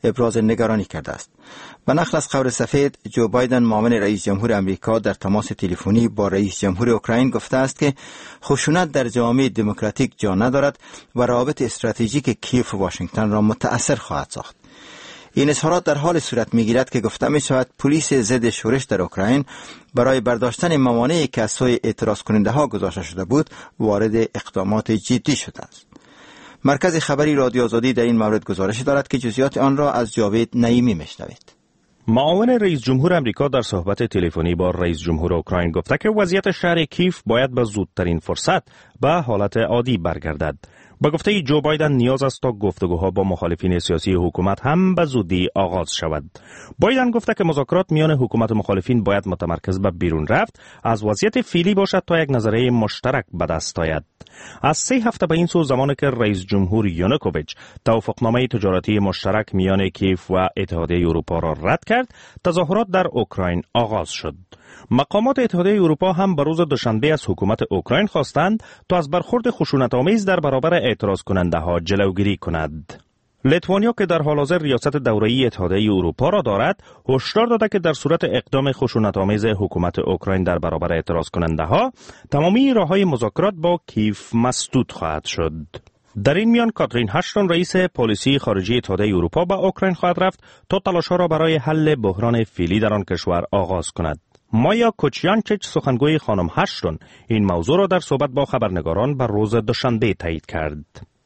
ابراز نگرانی کرده است. به نقل از خبر سفید، جو بایدن معاون رئیس جمهور امریکا در تماس تلفنی با رئیس جمهور اوکراین گفته است که خشونت در جامعه دموکراتیک جا ندارد و روابط استراتژیک کیف و واشنگتن را متأثر خواهد ساخت. این اظهارات در حال صورت می‌گیرد که گفته می‌شود پلیس ضد شورش در اوکراین برای برداشتن موانعی که از سوی اعتراض کننده‌ها گذاشته شده بود وارد اقدامات جدی شده است. مرکز خبری رادیو آزادی در این مورد گزارش دارد که جزئیات آن را از جاوید نعیمی میشنوید. معاون رئیس جمهور امریکا در صحبت تلفنی با رئیس جمهور اوکراین گفته که وضعیت شهر کیف باید به زودترین فرصت به حالت عادی برگردد. با گفته جو بایدن نیاز است تا گفتگوها با مخالفین سیاسی حکومت هم به زودی آغاز شود. بایدن گفته که مذاکرات میان حکومت و مخالفین باید متمرکز به بیرون رفت از وضعیت فعلی باشد تا یک نظریه مشترک به دست آید. از 3 هفته به این سو زمانی که رئیس جمهور یانوکوویچ توافقنامه تجارتی مشترک میان کیف و اتحادیه اروپا را رد کرد، تظاهرات در اوکراین آغاز شد. مقامات اتحادیه اروپا هم به روز دوشنبه از حکومت اوکراین خواستند تا از برخورد خشونت‌آمیز در برابر اعتراض کننده‌ها جلوگیری کند. لیتوانیا که در حال حاضر ریاست دوره‌ای اتحادیه اروپا را دارد، هشدار داده که در صورت اقدام خشونت‌آمیز حکومت اوکراین در برابر اعتراض کننده‌ها، تمامی راه‌های مذاکرات با کیف مسدود خواهد شد. در این میان کاترین هاشتون رئیس پالیسی خارجی اتحادیه اروپا به اوکراین خواهد رفت تا تلاش‌ها را برای حل بحران فعلی در آن کشور آغاز کند. مایا کوچیانچچ سخنگوی خانم هاشتون این موضوع را در صحبت با خبرنگاران بر روز دوشنبه تایید کرد.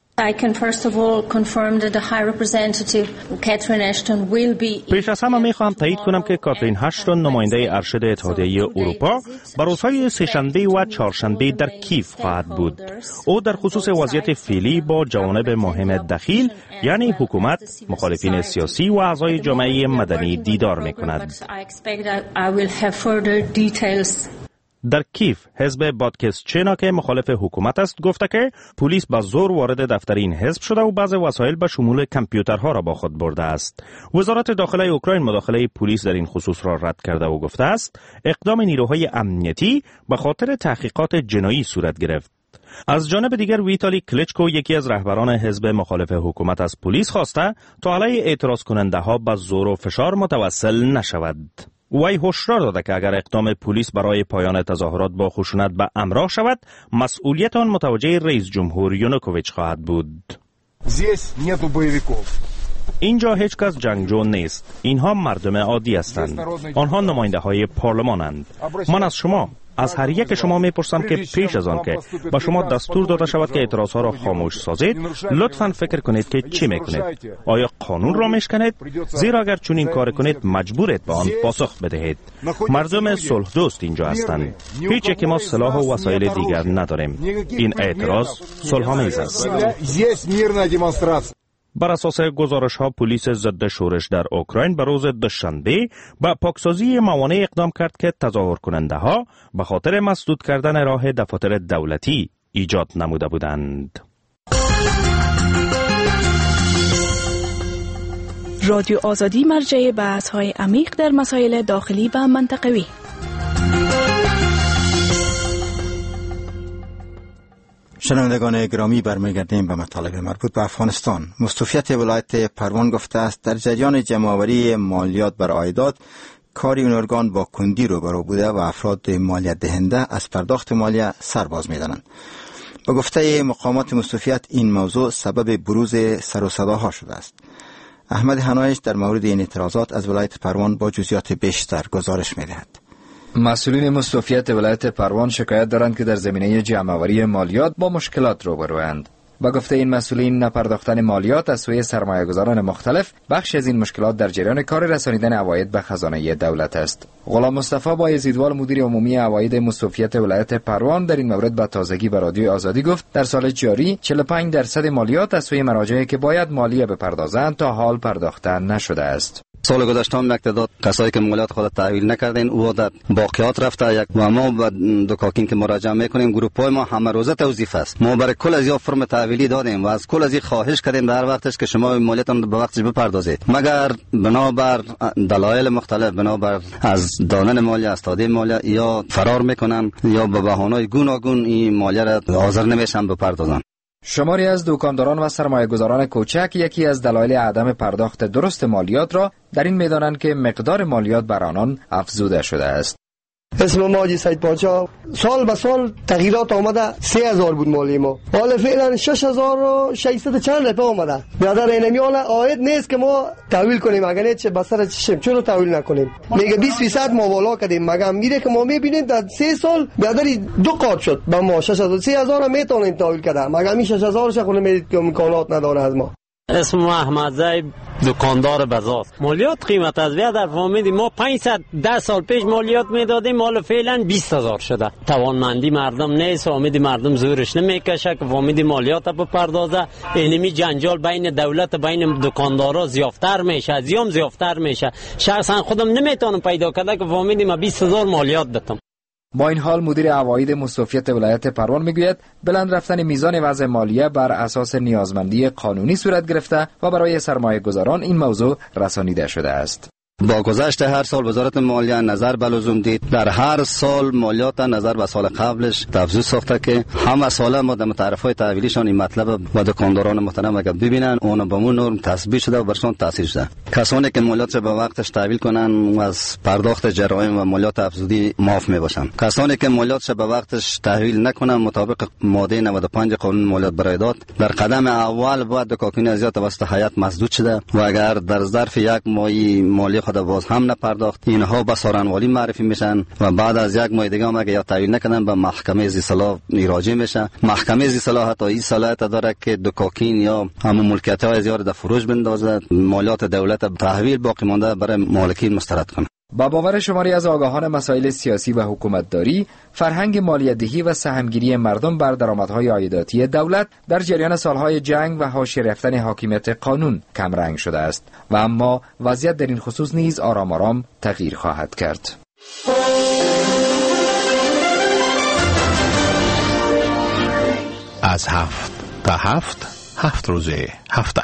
پیش از همه می‌خواهم تایید کنم که کاترین هاشتون نماینده ارشد اتحادیه اروپا بر روزهای سه‌شنبه و چهارشنبه در کیف خواهد بود. او در خصوص وضعیت فعلی با جوانب مهم دخیل یعنی حکومت، مخالفین سیاسی و اعضای جامعه مدنی دیدار می‌کند. در کیف حزب باتکسچنا که مخالف حکومت است گفته که پلیس با زور وارد دفتر این حزب شده و بعض وسایل به شمول کامپیوترها را با خود برده است. وزارت داخله اوکراین مداخله پلیس در این خصوص را رد کرده و گفته است اقدام نیروهای امنیتی به خاطر تحقیقات جنایی صورت گرفت. از جانب دیگر ویتالی کلچکو یکی از رهبران حزب مخالف حکومت از پلیس خواسته تا علیه اعتراض کننده‌ها به زور و فشار متوسل نشود. وی هشدار داده که اگر اقدام پلیس برای پایان تظاهرات با خشونت به همراه شود، مسئولیت آن متوجه رئیس جمهور یانوکوویچ خواهد بود. اینجا هیچ کس جنگجو نیست. اینها مردم عادی هستند. آنها نماینده های پارلمانند. من از شما، از هر یک شما میپرسم که پیش از آن که با شما دستور داده شود که اعتراضها را خاموش سازید، لطفاً فکر کنید که چی میکنید. آیا قانون را میشکنید؟ زیرا اگر چون این کار کنید مجبورید به آن پاسخ بدهید. مردم صلح دوست اینجا هستند. هیچ یک ما سلاح و وسایل دیگر نداریم. این اعتراض صلح‌آمیز است. بر اساس گزارش‌ها پلیس ضد شورش در اوکراین به روز دوشنبه با پاکسازی موانع اقدام کرد که تظاهر کننده‌ها به خاطر مسدود کردن راه دفاتر دولتی ایجاد نموده بودند. رادیو آزادی مرجع بحث‌های عمیق در مسائل داخلی و منطقوی. شنوندگان گرامی، برمیگردیم به مطالب مربوط به افغانستان. مستوفیت ولایت پروان گفته است در جریان جمع‌آوری مالیات بر عایدات کاری این ارگان با کندی روبرو بوده و افراد مالیات دهنده از پرداخت مالیه سرباز می‌دانند. با گفته مقامات مستوفیت این موضوع سبب بروز سر و صداها شده است. احمد حنایش در مورد این اعتراضات از ولایت پروان با جزئیات بیشتر گزارش می‌دهد. مسئولین مستوفیت ولایت پروان شکایت دارند که در زمینه جمع‌آوری مالیات با مشکلات روبروند. با گفته این مسئولین، نپرداختن مالیات از سوی سرمایه‌گذاران مختلف بخش از این مشکلات در جریان کار رسانیدن عواید به خزانه دولت است. غلام مصطفی بایزیدوال مدیر عمومی عواید مستوفیت ولایت پروان در این مورد به تازگی به رادیو آزادی گفت در سال جاری 45% مالیات از سوی مراجعی که باید مالیه بپردازند تا حال پرداخته نشده است. سال گذشته هم یک تعداد کسایی که مالیات خود تحویل نکردین او در باقیات رفته یک و ما به دکاکین که مراجعه میکنیم گروپ‌های ما همه روزه توظیف است. ما برای کل از یا فرم تحویلی دادیم و از کل از خواهش کردیم در وقتش که شما مالیاتتون به وقتش بپردازید، مگر بنابر دلایل مختلف، بنابر از دادن مالیه، از تادیه مالیه یا فرار میکنن یا به بهانه‌های گوناگون این مالیه را حاضر نمیشن بپردازن. شماری از دکانداران و سرمایه‌گذاران کوچک یکی از دلایل عدم پرداخت درست مالیات را در این میدانند که مقدار مالیات بر آنان افزوده شده است. اسم ما حاجی سید پادشاه، سال به سال تغییرات آمده. 3000 بود مالی ما، حالا فعلا 6600 چند روپیه آمده. برادر اینمی حالا عاید نیست که ما تحویل کنیم، اگر نه چه بسر چشم چرا تحویل نکنیم؟ میگه 20% ما بالا کردیم، مگه میره که ما میبینیم در 3 سال برادر 2 قات شد. با ما 3000 میتونیم تحویل کنیم، مگه می 6000 شخونه میدید که امکانات نداره از ما. اسم ما احمد زاید، دکاندار بازار. مالیات قیمت از ویا در فامیلی ما 510 سال پیش مالیات میدادیم، حالا فعلا 20000 شده. توانمندی مردم نیست، فامیلی مردم زورش نمیکشه که فامیلی مالیات بپردازه. اینمی جنجال بین دولت بین دکاندارا زیافتر میشه، ازیام زیافتر میشه. شخصا خودم نمیتونم پیدا کنم که فامیلی ما 20000 مالیات بدم. با این حال مدیر عواید مستوفیت ولایت پروان میگوید بلند رفتن میزان وضع مالیه بر اساس نیازمندی قانونی صورت گرفته و برای سرمایه گذاران این موضوع رسانیده شده است. با گذشت هر سال وزارت مالیه نظر به لزوم دید در هر سال مالیات نظر به سال قبلش تفضیل ساخته که همه ساله ما در متعرفهای تحویلیشان این مطلب و دکانداران محترم اگر ببینن اون به اون نرم تثبیت شده و برشان تاثیر شده. کسانی که مالیات به وقتش تحویل کنن و از پرداخت جرایم و مالیات افزودی معاف میباشن. کسانی که مالیات به وقتش تحویل نکنن مطابق ماده 95 قانون مالیات برای داد در قدم اول باید دکاکینی از توسط هیئت مسدود شده و اگر در ظرف یک ماهی مالی خود باز هم نپرداخت اینها به سارنوالی معرفی میشن و بعد از یک ماه دیگه هم اگه یا تحویل نکنن به محکمه ذی صلاح راجع میشه. محکمه ذی صلاح حتی این صلاحیت داره که دکاکین یا همون ملکیت های زیاد در فروش بندازه، مالیات دولت تحویل باقی مانده برای مالکین مسترد کنه. با باور شماری از آگاهان مسائل سیاسی و حکومتداری، فرهنگ مالیات‌دهی و سهمگیری مردم بر درآمدهای عایداتی دولت در جریان سالهای جنگ و حاشیه رفتن حاکمیت قانون کمرنگ شده است و اما وضعیت در این خصوص نیز آرام آرام تغییر خواهد کرد. از 7 تا 7 روز هفته.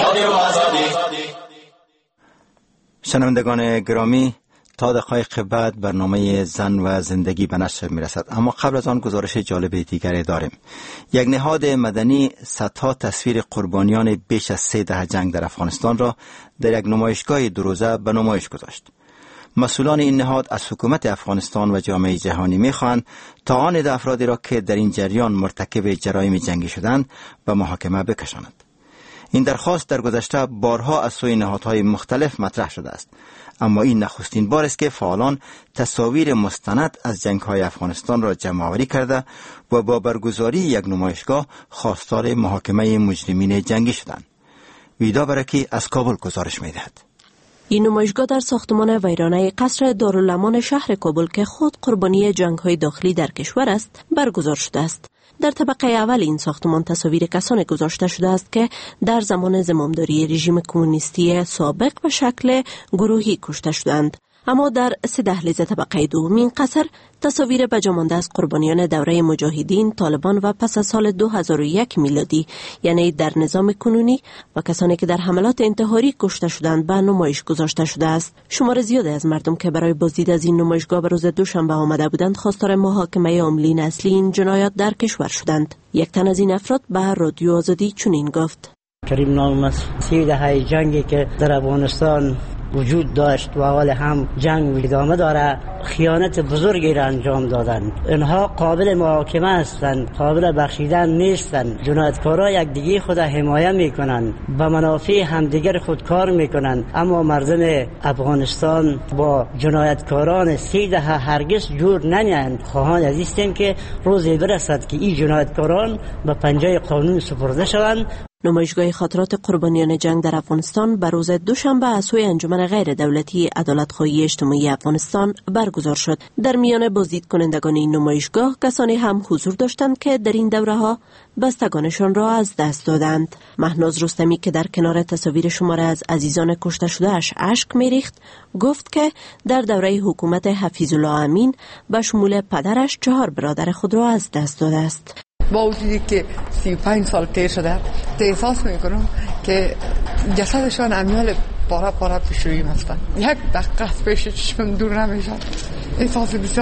شنوندگان گرامی، تا دقایق بعد برنامه زن و زندگی به نشر میرسد، اما قبل از آن گزارش جالب دیگری داریم. یک نهاد مدنی صدها تصویر قربانیان بیش از 3 دهه جنگ در افغانستان را در یک نمایشگاه 2 روزه به نمایش گذاشت. مسئولان این نهاد از حکومت افغانستان و جامعه جهانی می‌خواهند تا آن افرادی را که در این جریان مرتکب جرایم جنگی شدند به محاکمه بکشاند. این درخواست در گذشته بارها از سوی نهادهای مختلف مطرح شده است، اما این نخستین بار است که فعالان تصاویر مستند از جنگ‌های افغانستان را جمع‌آوری کرده و با برگزاری یک نمایشگاه خواستار محاکمه مجرمین جنگی شدند. ویدا برکی از کابل گزارش می‌دهد. این نمایشگاه در ساختمان ویرانه قصر دارالامان شهر کابل که خود قربانی جنگ‌های داخلی در کشور است برگزار شده است. در طبقه اول این ساختمان تصاویر کسانی گذاشته شده است که در زمان زمامداری رژیم کمونیستی سابق به شکل گروهی کشته شدند. اما در 3 دهلیز طبقه دوم این قصر تصاویر بجامانده از قربانیان دوره مجاهدین، طالبان و پس از سال 2001 میلادی، یعنی در نظام کنونی و کسانی که در حملات انتحاری کشته شدند به نمایش گذاشته شده است. شمار زیادی از مردم که برای بازدید از این نمایشگاه به روز دوشنبه آمده بودند خواستار محاکمه عاملین اصلی این جنایات در کشور شدند. یک تن از این افراد به رادیو آزادی چنین گفت: کریم نام است. 3 دهه جنگی که در افغانستان وجود داشت و حال هم جنگ ادامه داره، خیانت بزرگی را انجام دادند. اینها قابل محاکمه هستند، قابل بخشیدن نیستند. جنایتکارا یکدیگر خود حمایت میکنند، به منافع همدیگر خود کار میکنند، اما مردم افغانستان با جنایتکاران 3 دهه هرگز جور نمیاند. خواهان عزیزیم که روزی برسد که این جنایتکاران به پنجه قانون سپرده شوند. نمایشگاه خاطرات قربانیان جنگ در افغانستان بر روز دوشنبه از سوی انجمن غیر دولتی عدالت‌خواهی اجتماعی افغانستان برگزار شد. در میان بازدید کنندگان این نمایشگاه کسانی هم حضور داشتند که در این دوره‌ها بستگانشان را از دست دادند. مهناز رستمی که در کنار تصاویر شماره از عزیزان کشته شده‌اش اشک می‌ریخت، گفت که در دوره حکومت حفیظ الله امین به شمول پدرش 4 برادر خود را از دست داده است. با وجودی که 35 سال تیر شده، احساس میکنم که جسدشان امیال پاره پیش رویم هستند. یک دقیقه پیش چشمم دور نمیشد. احساس بسیار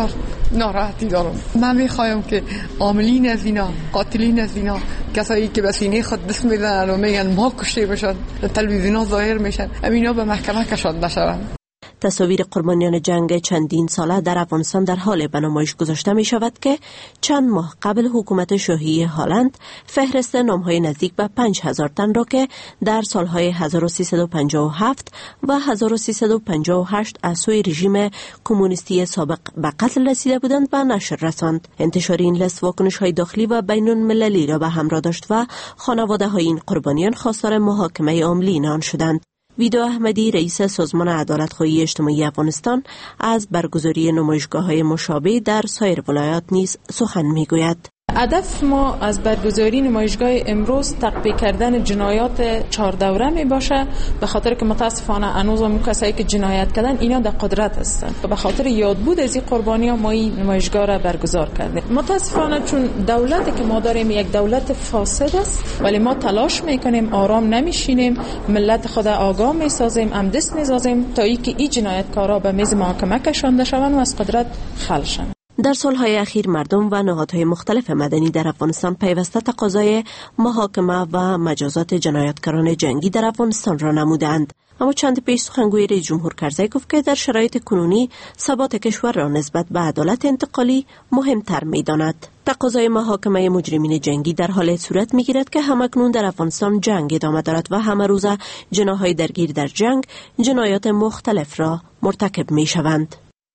ناراحتی دارم. من میخوایم که عاملین از اینا، قاتلین از اینا، کسایی که به سینه خود دست میزنن و میگن ما کشته بشن، تلویزیون‌ها ظاهر میشن، اینا به محکمه کشانده شوند. تصاویر قربانیان جنگ چندین ساله در افغانستان در حال به نمایش گذاشته می شود که چند ماه قبل حکومت شاهی هلند فهرست نامهای نزدیک به 5000 تن را که در سالهای 1357 و 1358 از سوی رژیم کمونیستی سابق به قتل رسیده بودند به نشر رساند. انتشار این لیست واکنش‌های داخلی و بین المللی را به همراه داشت و خانواده‌های این قربانیان خواستار محاکمه عاملین آن شدند. ویدو احمدی رئیس سازمان عدالت‌خواهی اجتماعی افغانستان از برگزاری نمایشگاه‌های مشابه در سایر ولایات نیز سخن می‌گوید. هدف ما از برگزاری نمایشگاه امروز تقویه کردن جنایات 4 دوره می باشه، به خاطر که متاسفانه هنوز هم کسایی که جنایت کردن اینا در قدرت هستند. به خاطر یادبود از این قربانی‌ها ما این نمایشگاه را برگزار کردیم. متاسفانه چون دولتی که ما داریم یک دولت فاسد است، ولی ما تلاش میکنیم، آرام نمیشینیم، ملت خود آگاه میسازیم، همدست میسازیم تا اینکه این جنایتکارا به میز محاکمه کشانده شوند و از قدرت خلع شوند. در سالهای اخیر مردم و نهادهای مختلف مدنی در افغانستان پیوسته تقاضای محاکمه و مجازات جنایتکاران جنگی در افغانستان را نمودند. اما چند پیش سخنگوی رئیس جمهور کرزی گفت که در شرایط کنونی ثبات کشور را نسبت به عدالت انتقالی مهمتر می‌داند. تقاضای محاکمه مجرمین جنگی در حال صورت می‌گیرد که همکنون در افغانستان جنگ ادامه دارد و همه روزه جناح‌های درگیر در جنگ جنایات مختلف را مرتکب می‌شوند.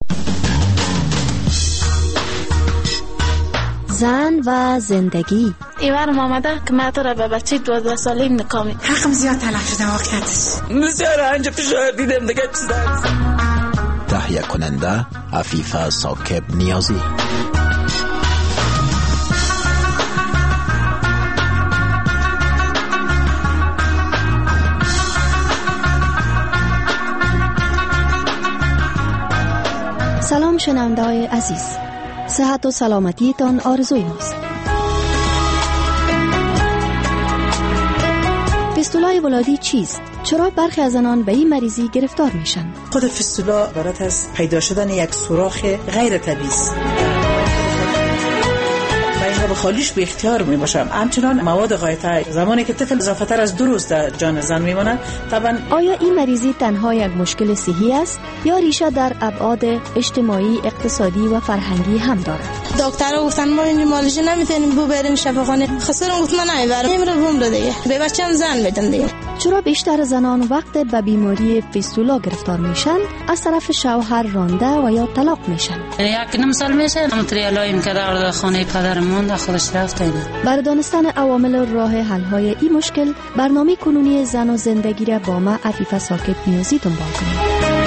زن و زندگی. ایوانم آمده که من تو را به بچه 12 ساله نکامی. حقم زیاد تلف شده واقعیتش. بسیار انجا فشار دیدم دیگه چیز دارست. تهیه کننده عفیفه ساکب نیازی. سلام شنونده‌های عزیز، صحت و سلامتیتان آرزوی ماست. فیستولای ولادی چیست؟ چرا برخی از آنان به این مریضی گرفتار میشن؟ خود فیستولا عبارت از پیدا شدن یک سوراخ غیر طبیعی است. به خالیش به اختیار می باشم. همچنان مواد غایطه زمانی که طفل اضافه تر از 2 روز در جان زن میماند. طبعا آیا این مریضی تنها یک مشکل صحی است یا ریشه در ابعاد اجتماعی، اقتصادی و فرهنگی هم دارد؟ دکتر گفتن ما اینجا مالش نمیتونیم ببریم شفاخانه. خسرم گفت من نمیبرم. امروز بوم دیگه. به بچه‌م زن بدن دیگه. چرا بیشتر زنان وقت به بیماری فیستولا گرفتار میشن از طرف شوهر رانده و یا طلاق میشن؟ یک نیم میشه متریالایم که در خانه پدرمون خودش رفته اینا. برای دانستن عوامل راه حل های این مشکل برنامه کنونی زن و زندگی را با ما عفیفه ساکب نیازی دنبال کنید.